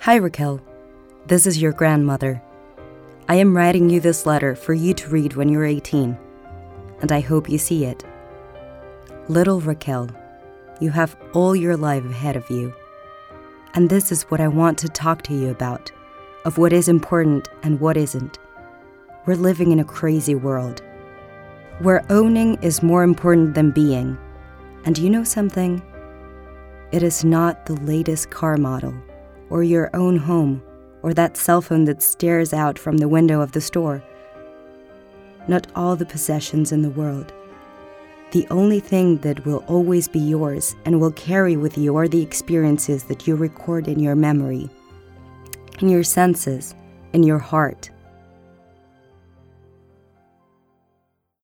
Hi Raquel, this is your grandmother. I am writing you this letter for you to read when you're 18, and I hope you see it. Little Raquel, you have all your life ahead of you, and this is what I want to talk to you about, of what is important and what isn't. We're living in a crazy world, where owning is more important than being. And you know something? It is not the latest car model, or your own home, or that cell phone that stares out from the window of the store. Not all the possessions in the world. The only thing that will always be yours and will carry with you are the experiences that you record in your memory, in your senses, in your heart.